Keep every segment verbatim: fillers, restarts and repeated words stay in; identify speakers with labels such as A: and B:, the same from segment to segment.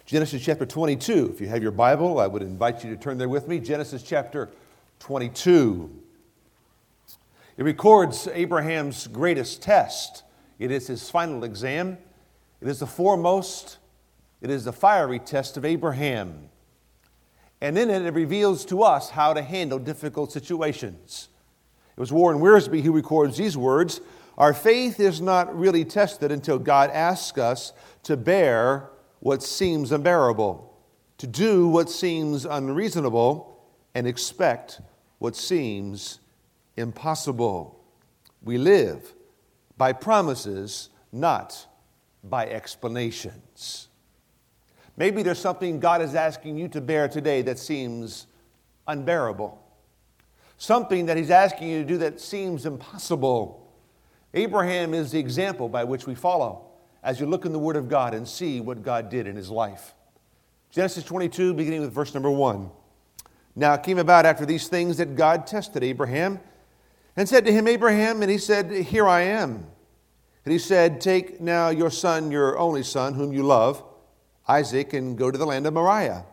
A: Genesis chapter twenty-two. If you have your Bible, I would invite you to turn there with me. Genesis chapter twenty-two. It records Abraham's greatest test. It is his final exam. It is the foremost. It is the fiery test of Abraham. And in it, it reveals to us how to handle difficult situations. It was Warren Wiersbe who records these words: "Our faith is not really tested until God asks us to bear what seems unbearable, to do what seems unreasonable, and expect what seems impossible." We live by promises, not by explanations. Maybe there's something God is asking you to bear today that seems unbearable. Something that He's asking you to do that seems impossible. Abraham is the example by which we follow as you look in the Word of God and see what God did in his life. Genesis twenty-two, beginning with verse number one. "Now it came about after these things that God tested Abraham and said to him, 'Abraham,' and he said, 'Here I am.' And he said, 'Take now your son, your only son, whom you love, Isaac, and go to the land of Moriah,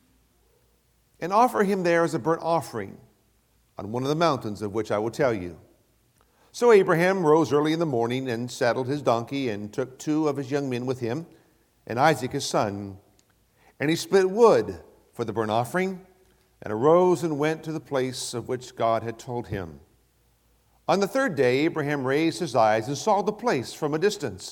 A: and offer him there as a burnt offering on one of the mountains of which I will tell you.' So Abraham rose early in the morning and saddled his donkey and took two of his young men with him and Isaac his son. And he split wood for the burnt offering and arose and went to the place of which God had told him. On the third day Abraham raised his eyes and saw the place from a distance.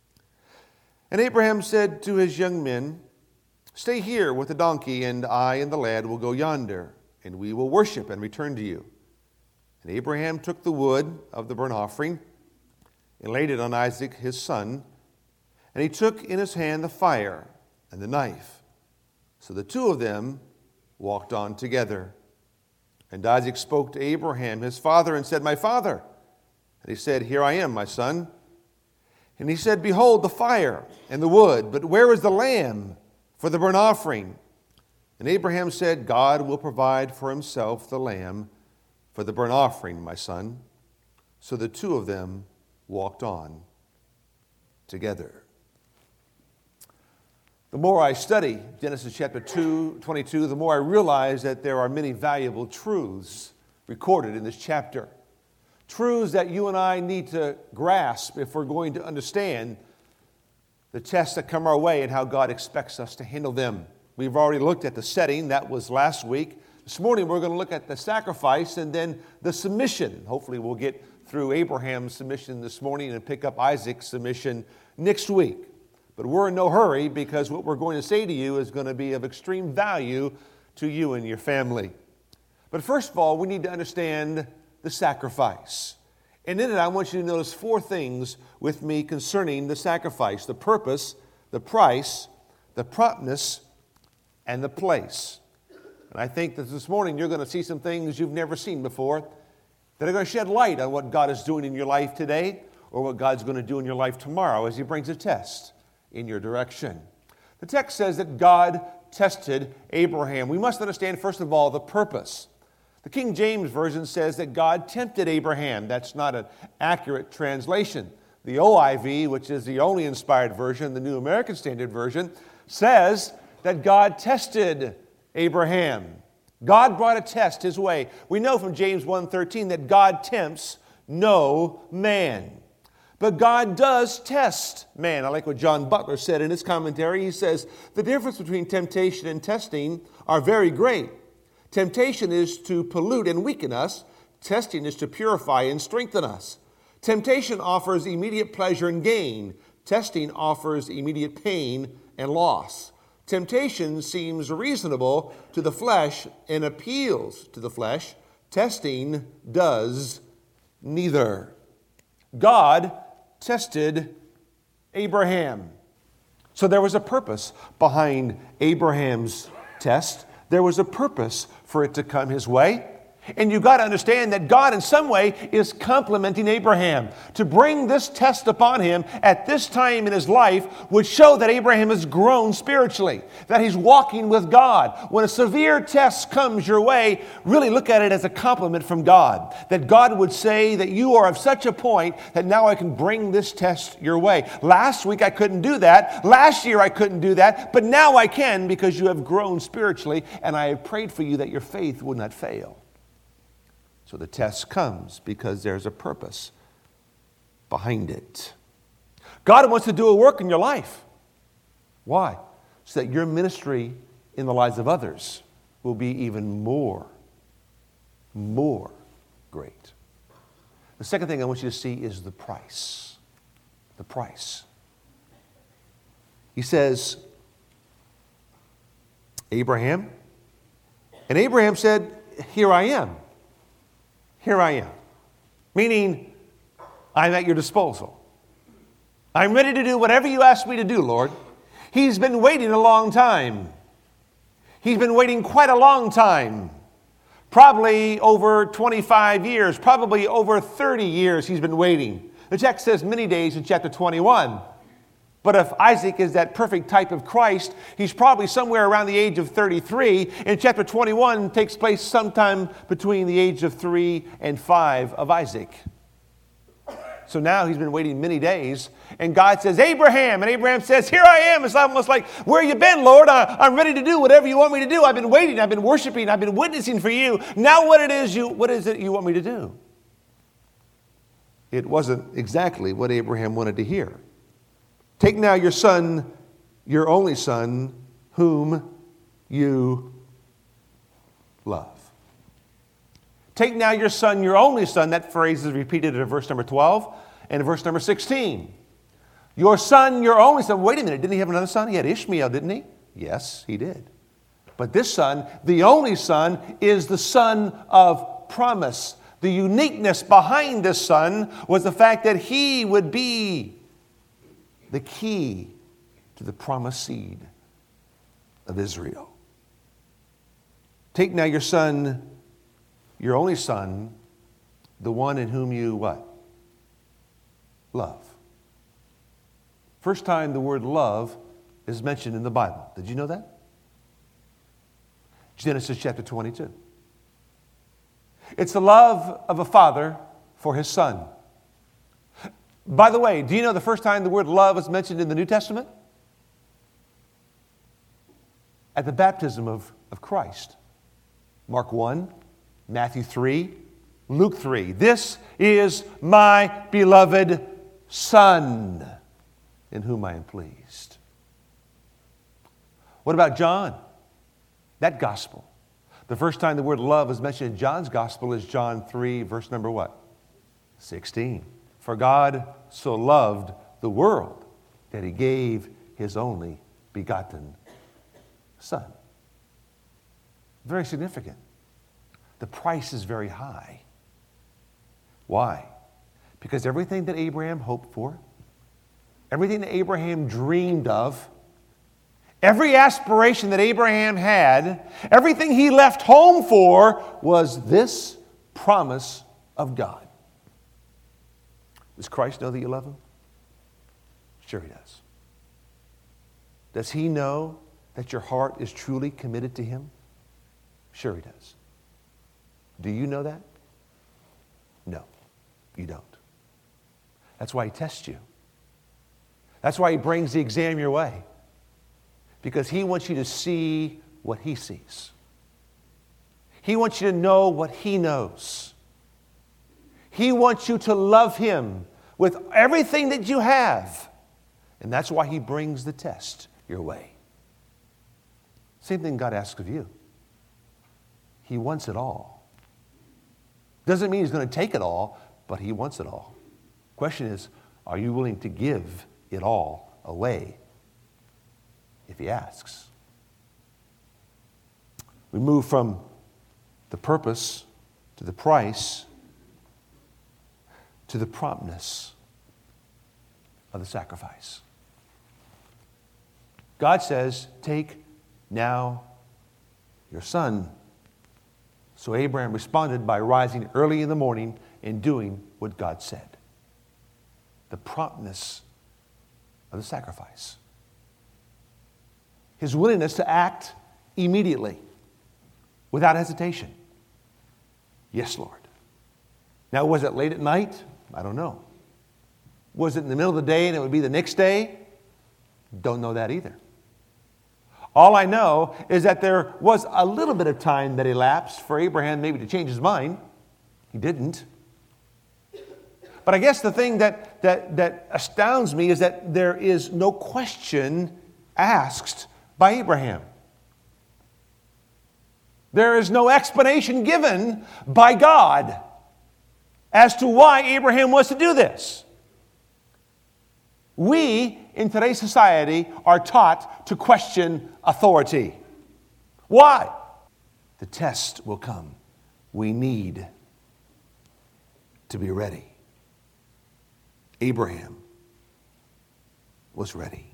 A: And Abraham said to his young men, 'Stay here with the donkey, and I and the lad will go yonder, and we will worship and return to you.' And Abraham took the wood of the burnt offering and laid it on Isaac his son, and he took in his hand the fire and the knife. So the two of them walked on together. And Isaac spoke to Abraham his father and said, 'My father.' And he said, 'Here I am, my son.' And he said, 'Behold the fire and the wood, but where is the lamb for the burnt offering?' And Abraham said, 'God will provide for himself the lamb for the burnt offering, my son.' So the two of them walked on together." The more I study Genesis chapter two, twenty-two, the more I realize that there are many valuable truths recorded in this chapter. Truths that you and I need to grasp if we're going to understand the tests that come our way and how God expects us to handle them. We've already looked at the setting. That was last week. This morning we're going to look at the sacrifice and then the submission. Hopefully we'll get through Abraham's submission this morning and pick up Isaac's submission next week. But we're in no hurry, because what we're going to say to you is going to be of extreme value to you and your family. But first of all, we need to understand the sacrifice. And in it, I want you to notice four things with me concerning the sacrifice: the purpose, the price, the promptness, and the place. And I think that this morning you're going to see some things you've never seen before that are going to shed light on what God is doing in your life today, or what God's going to do in your life tomorrow as He brings a test in your direction. The text says that God tested Abraham. We must understand, first of all, the purpose. The King James Version says that God tempted Abraham. That's not an accurate translation. The O I V, which is the only inspired version, the New American Standard Version, says that God tested Abraham. God brought a test his way. We know from James one thirteen that God tempts no man. But God does test man. I like what John Butler said in his commentary. He says, "The difference between temptation and testing are very great. Temptation is to pollute and weaken us. Testing is to purify and strengthen us. Temptation offers immediate pleasure and gain. Testing offers immediate pain and loss. Temptation seems reasonable to the flesh and appeals to the flesh. Testing does neither." God tested Abraham. So there was a purpose behind Abraham's test. There was a purpose for it to come his way. And you've got to understand that God in some way is complimenting Abraham. To bring this test upon him at this time in his life would show that Abraham has grown spiritually, that he's walking with God. When a severe test comes your way, really look at it as a compliment from God. That God would say that you are of such a point that now I can bring this test your way. Last week I couldn't do that. Last year I couldn't do that. But now I can because you have grown spiritually and I have prayed for you that your faith would not fail. So the test comes because there's a purpose behind it. God wants to do a work in your life. Why? So that your ministry in the lives of others will be even more, more great. The second thing I want you to see is the price. The price. He says, Abraham, and Abraham said, here I am. Here I am. Meaning, I'm at your disposal. I'm ready to do whatever you ask me to do, Lord. He's been waiting a long time. He's been waiting quite a long time. Probably over twenty-five years, probably over thirty years he's been waiting. The text says many days in chapter twenty-one. But if Isaac is that perfect type of Christ, he's probably somewhere around the age of thirty-three. And chapter twenty-one takes place sometime between the age of three and five of Isaac. So now he's been waiting many days. And God says, Abraham. And Abraham says, here I am. It's almost like, where you been, Lord? I, I'm ready to do whatever you want me to do. I've been waiting. I've been worshiping. I've been witnessing for you. Now what it is you, what is it you want me to do? It wasn't exactly what Abraham wanted to hear. Take now your son, your only son, whom you love. Take now your son, your only son. That phrase is repeated in verse number twelve and in verse number sixteen. Your son, your only son. Wait a minute, didn't he have another son? He had Ishmael, didn't he? Yes, he did. But this son, the only son, is the son of promise. The uniqueness behind this son was the fact that he would be the key to the promised seed of Israel. Take now your son, your only son, the one in whom you what? Love. First time the word love is mentioned in the Bible. Did you know that? Genesis chapter twenty-two. It's the love of a father for his son. By the way, do you know the first time the word love is mentioned in the New Testament? At the baptism of, of Christ. Mark one, Matthew three, Luke three. This is my beloved Son, in whom I am pleased. What about John? That gospel. The first time the word love is mentioned in John's gospel is John three, verse number what? sixteen. For God so loved the world that he gave his only begotten Son. Very significant. The price is very high. Why? Because everything that Abraham hoped for, everything that Abraham dreamed of, every aspiration that Abraham had, everything he left home for was this promise of God. Does Christ know that you love him? Sure he does. Does he know that your heart is truly committed to him? Sure he does. Do you know that? No, you don't. That's why he tests you. That's why he brings the exam your way. Because he wants you to see what he sees. He wants you to know what he knows. He wants you to love him with everything that you have. And that's why he brings the test your way. Same thing God asks of you. He wants it all. Doesn't mean he's going to take it all, but he wants it all. Question is, are you willing to give it all away if he asks? We move from the purpose to the price to the promptness of the sacrifice. God says, take now your son, So Abraham responded by rising early in the morning and doing what God said. The promptness of the sacrifice. His willingness to act immediately, without hesitation. Yes, Lord. Now, was it late at night? I don't know. Was it in the middle of the day and it would be the next day? Don't know that either. All I know is that there was a little bit of time that elapsed for Abraham maybe to change his mind. He didn't. But I guess the thing that, that, that astounds me is that there is no question asked by Abraham. There is no explanation given by God as to why Abraham was to do this. We, in today's society, are taught to question authority. Why? The test will come. We need to be ready. Abraham was ready.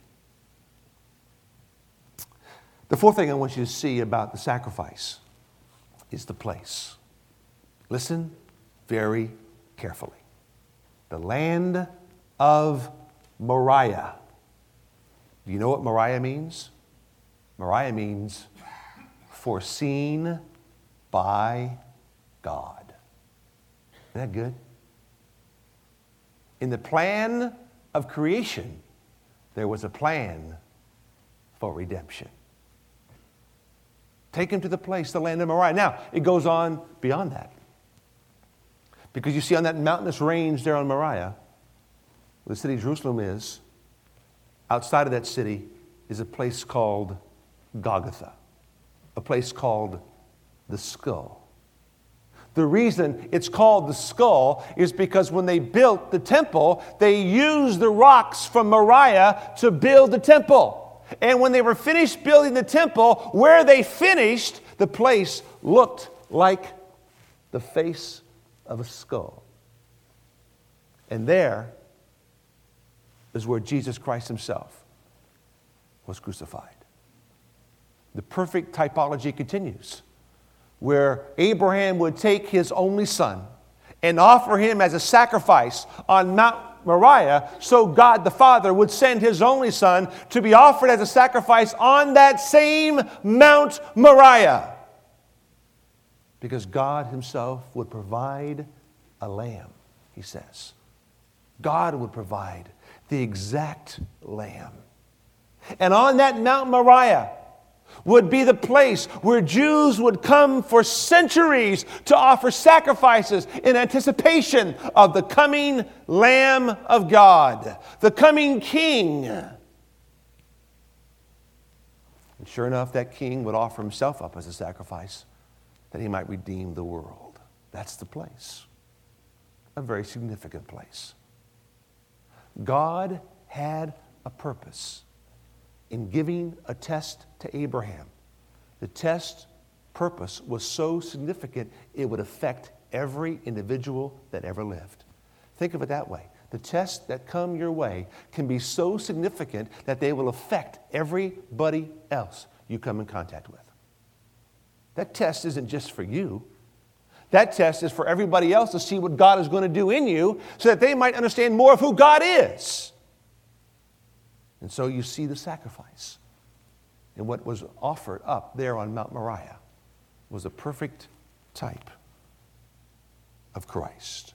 A: The fourth thing I want you to see about the sacrifice is the place. Listen very carefully. The land of Moriah. Do you know what Moriah means? Moriah means foreseen by God. Isn't that good? In the plan of creation, there was a plan for redemption. Take him to the place, the land of Moriah. Now, it goes on beyond that. Because you see on that mountainous range there on Moriah, where the city of Jerusalem is, outside of that city is a place called Golgotha, a place called the skull. The reason it's called the skull is because when they built the temple, they used the rocks from Moriah to build the temple. And when they were finished building the temple, where they finished, the place looked like the face of a skull. And there is where Jesus Christ himself was crucified. The perfect typology continues, where Abraham would take his only son and offer him as a sacrifice on Mount Moriah, so God the Father would send his only son to be offered as a sacrifice on that same Mount Moriah. Because God himself would provide a lamb, he says. God would provide the exact lamb. And on that Mount Moriah would be the place where Jews would come for centuries to offer sacrifices in anticipation of the coming Lamb of God, the coming King. And sure enough, that King would offer himself up as a sacrifice that he might redeem the world. That's the place. A very significant place. God had a purpose in giving a test to Abraham. The test purpose was so significant it would affect every individual that ever lived. Think of it that way. The tests that come your way can be so significant that they will affect everybody else you come in contact with. That test isn't just for you. That test is for everybody else to see what God is going to do in you so that they might understand more of who God is. And so you see the sacrifice. And what was offered up there on Mount Moriah was a perfect type of Christ.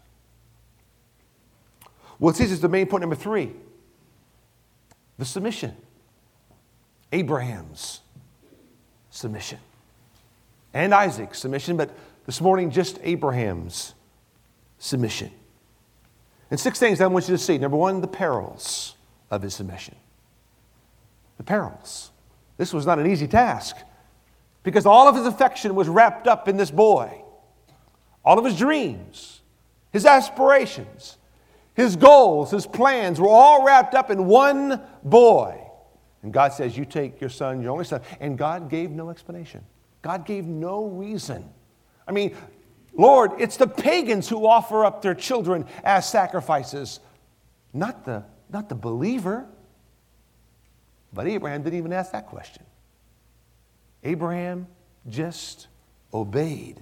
A: Well, it is the main point number three. The submission. Abraham's submission. And Isaac's submission, but this morning just Abraham's submission. And six things I want you to see. Number one, the perils of his submission. The perils. This was not an easy task because all of his affection was wrapped up in this boy. All of his dreams, his aspirations, his goals, his plans were all wrapped up in one boy. And God says, you take your son, your only son. And God gave no explanation. God gave no reason. I mean, Lord, it's the pagans who offer up their children as sacrifices, not the, not the believer. But Abraham didn't even ask that question. Abraham just obeyed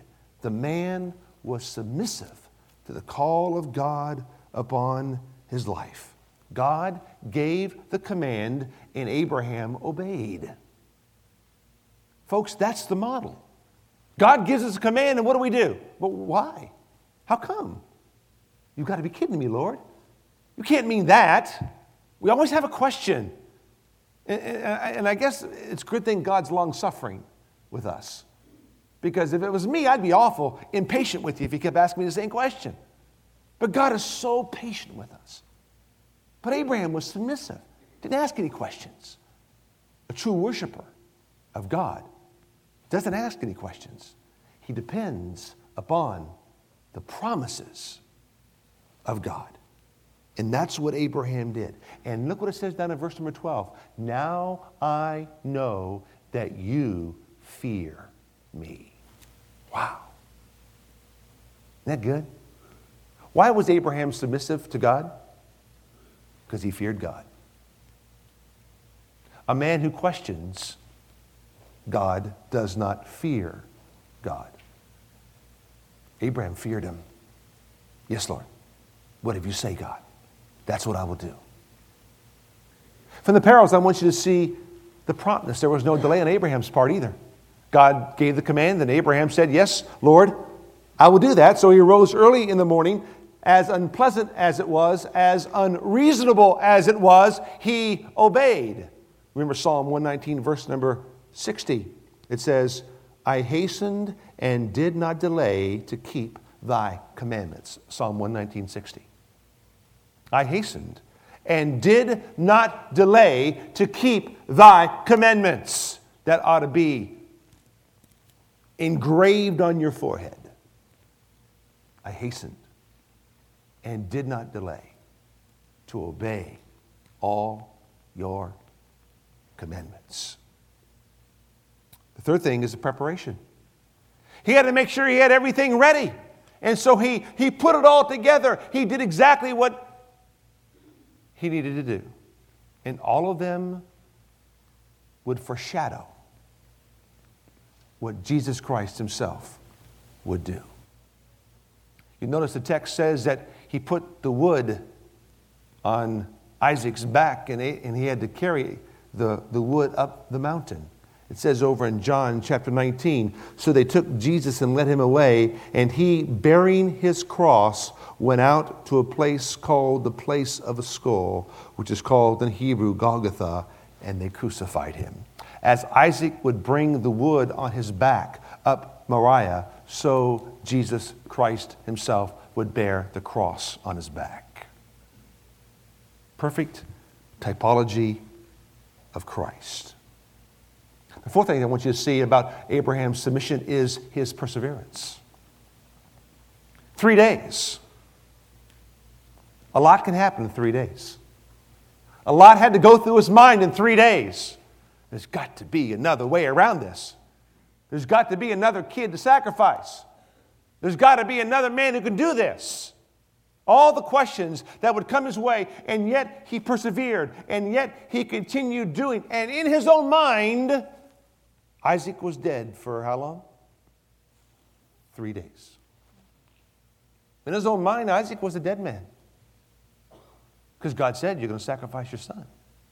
A: The man was submissive to the call of God upon his life. God gave the command, and Abraham obeyed. Folks, that's the model. God gives us a command, and what do we do? But why? How come? You've got to be kidding me, Lord. You can't mean that. We always have a question. And, and, and I guess it's a good thing God's long-suffering with us. Because if it was me, I'd be awful impatient with you if you kept asking me the same question. But God is so patient with us. But Abraham was submissive, didn't ask any questions. A true worshiper of God doesn't ask any questions. He depends upon the promises of God. And that's what Abraham did. And look what it says down in verse number twelve. Now I know that you fear me. Wow. Isn't that good? Why was Abraham submissive to God? Because he feared God. A man who questions God does not fear God. Abraham feared him. Yes, Lord. Whatever you say, God, that's what I will do. From the parables, I want you to see the promptness. There was no delay on Abraham's part either. God gave the command, and Abraham said, yes, Lord, I will do that. So he arose early in the morning. As unpleasant as it was, as unreasonable as it was, he obeyed. Remember Psalm one nineteen, verse number sixty. It says, I hastened and did not delay to keep thy commandments. Psalm one nineteen, sixty. I hastened and did not delay to keep thy commandments. That ought to be engraved on your forehead. I hastened and did not delay to obey all your commandments. The third thing is the preparation. He had to make sure he had everything ready. And so he, he put it all together. He did exactly what he needed to do. And all of them would foreshadow what Jesus Christ himself would do. You notice the text says that he put the wood on Isaac's back, and he had to carry the, the wood up the mountain. It says over in John chapter nineteen, so they took Jesus and led him away, and he, bearing his cross, went out to a place called the place of a skull, which is called in Hebrew Golgotha, and they crucified him. As Isaac would bring the wood on his back up Moriah, so Jesus Christ himself would bear the cross on his back. Perfect typology of Christ. The fourth thing I want you to see about Abraham's submission is his perseverance. Three days. A lot can happen in three days. A lot had to go through his mind in three days. There's got to be another way around this. There's got to be another kid to sacrifice. There's got to be another man who can do this. All the questions that would come his way, and yet he persevered, and yet he continued doing. And in his own mind, Isaac was dead for how long? Three days. In his own mind, Isaac was a dead man. Because God said, you're going to sacrifice your son.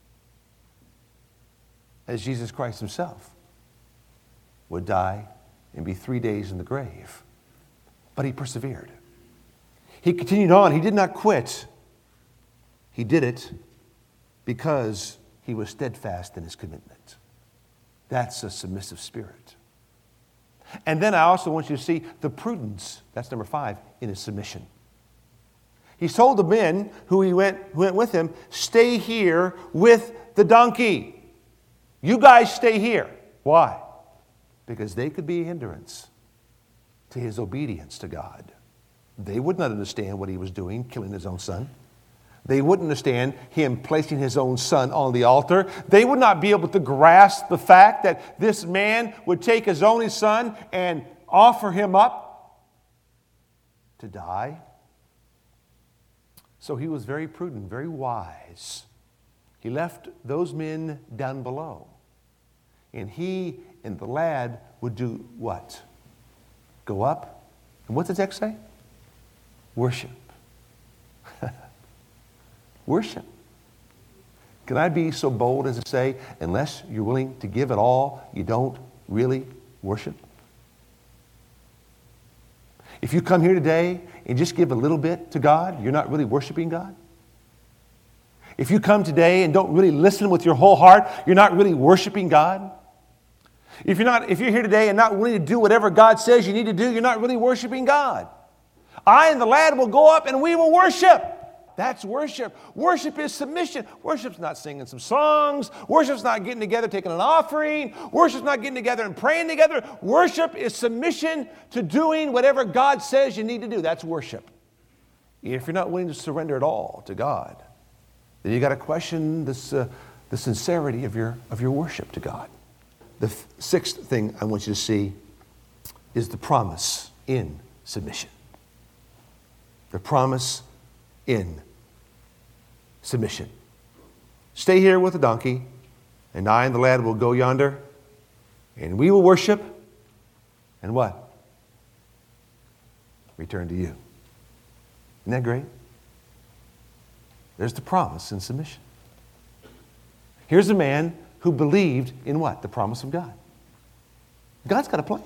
A: As Jesus Christ himself would die and be three days in the grave. But he persevered. He continued on. He did not quit. He did it because he was steadfast in his commitment. That's a submissive spirit. And then I also want you to see the prudence, that's number five, in his submission. He told the men who he went, who went with him, stay here with the donkey. You guys stay here. Why? Because they could be a hindrance to his obedience to God. They would not understand what he was doing, killing his own son. They wouldn't understand him placing his own son on the altar. They would not be able to grasp the fact that this man would take his only son and offer him up to die. So he was very prudent, very wise. He left those men down below. And he and the lad would do what? Go up And what's the text say? Worship. Worship. Can I be so bold as to say, unless you're willing to give it all, you don't really worship? If you come here today and just give a little bit to God, you're not really worshiping God? If you come today and don't really listen with your whole heart, you're not really worshiping God? If you're not, if you're here today and not willing to do whatever God says you need to do, you're not really worshiping God. I and the lad will go up and we will worship. That's worship. Worship is submission. Worship's not singing some songs. Worship's not getting together, taking an offering. Worship's not getting together and praying together. Worship is submission to doing whatever God says you need to do. That's worship. If you're not willing to surrender it all to God, then you got to question this, uh, the sincerity of your, of your worship to God. The f- sixth thing I want you to see is the promise in submission. The promise in submission. Stay here with the donkey, and I and the lad will go yonder, and we will worship, and what? Return to you. Isn't that great? There's the promise in submission. Here's a man who believed in what? The promise of God. God's got a plan.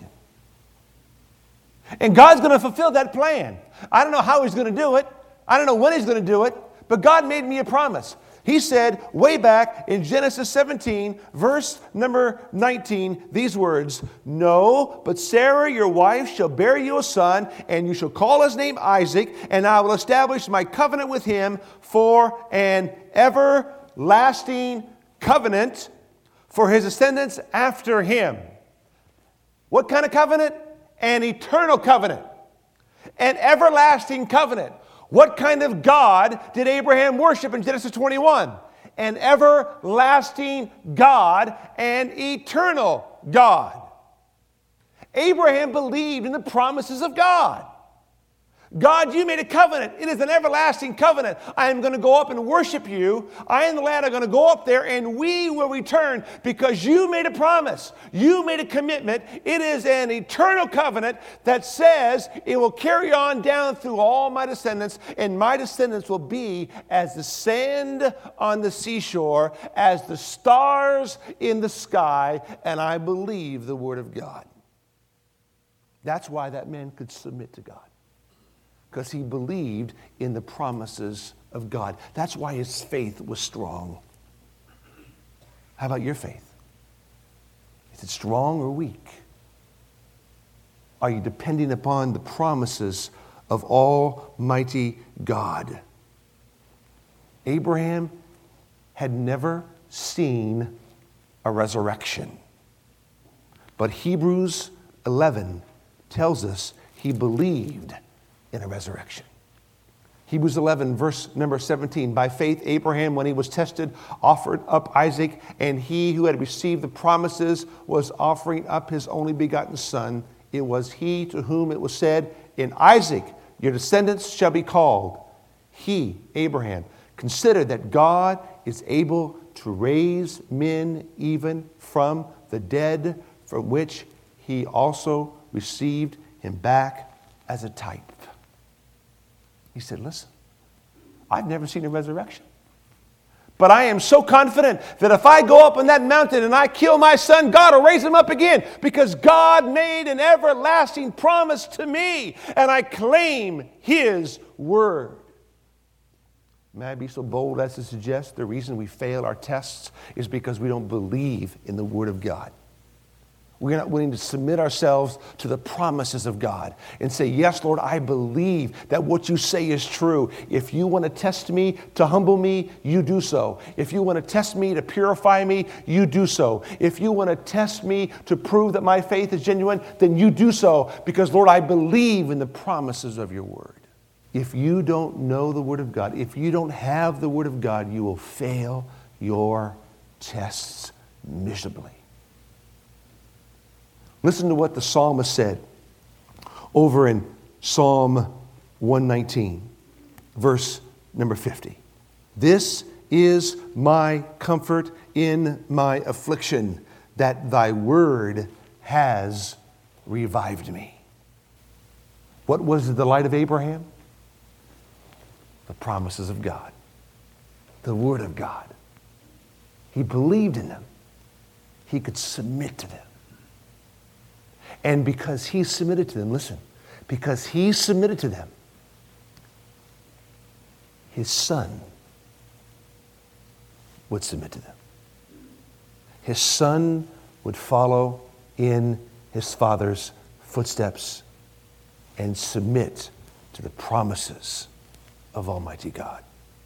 A: And God's going to fulfill that plan. I don't know how He's going to do it. I don't know when He's going to do it. But God made me a promise. He said way back in Genesis seventeen, verse number nineteen, these words, "No, but Sarah your wife shall bear you a son, and you shall call his name Isaac, and I will establish my covenant with him for an everlasting covenant for his descendants after him." What kind of covenant? An eternal covenant. An everlasting covenant. What kind of God did Abraham worship in Genesis twenty-one? An everlasting God, an eternal God. Abraham believed in the promises of God. God, you made a covenant. It is an everlasting covenant. I am going to go up and worship you. I and the lad are going to go up there and we will return because you made a promise. You made a commitment. It is an eternal covenant that says it will carry on down through all my descendants, and my descendants will be as the sand on the seashore, as the stars in the sky, and I believe the word of God. That's why that man could submit to God. Because he believed in the promises of God. That's why his faith was strong. How about your faith? Is it strong or weak? Are you depending upon the promises of Almighty God? Abraham had never seen a resurrection. But Hebrews eleven tells us he believed in a resurrection. Hebrews eleven, verse number seventeen. "By faith, Abraham, when he was tested, offered up Isaac, and he who had received the promises was offering up his only begotten son. It was he to whom it was said, 'In Isaac your descendants shall be called.' He, Abraham, considered that God is able to raise men even from the dead, from which he also received him back as a type." He said, listen, I've never seen a resurrection. But I am so confident that if I go up on that mountain and I kill my son, God will raise him up again, because God made an everlasting promise to me, and I claim His word. May I be so bold as to suggest the reason we fail our tests is because we don't believe in the word of God. We're not willing to submit ourselves to the promises of God and say, yes, Lord, I believe that what you say is true. If you want to test me to humble me, you do so. If you want to test me to purify me, you do so. If you want to test me to prove that my faith is genuine, then you do so, because, Lord, I believe in the promises of your word. If you don't know the word of God, if you don't have the word of God, you will fail your tests miserably. Listen to what the psalmist said over in Psalm one nineteen, verse number fifty. "This is my comfort in my affliction, that thy word has revived me." What was the delight of Abraham? The promises of God, the Word of God. He believed in them. He could submit to them. And because he submitted to them, listen, because he submitted to them, his son would submit to them. His son would follow in his father's footsteps and submit to the promises of Almighty God.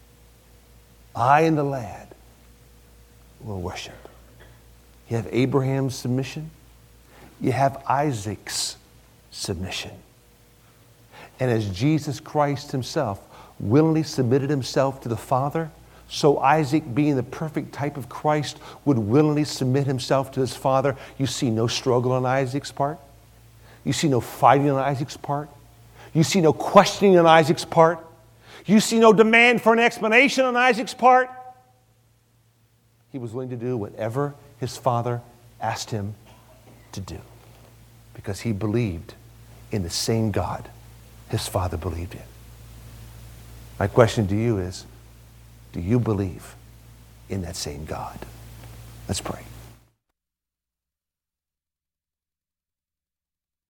A: I and the lad will worship. You have Abraham's submission. You have Isaac's submission. And as Jesus Christ himself willingly submitted himself to the Father, so Isaac, being the perfect type of Christ, would willingly submit himself to his father. You see no struggle on Isaac's part. You see no fighting on Isaac's part. You see no questioning on Isaac's part. You see no demand for an explanation on Isaac's part. He was willing to do whatever his father asked him to do because he believed in the same God his father believed in. My question to you is, do you believe in that same God? Let's pray.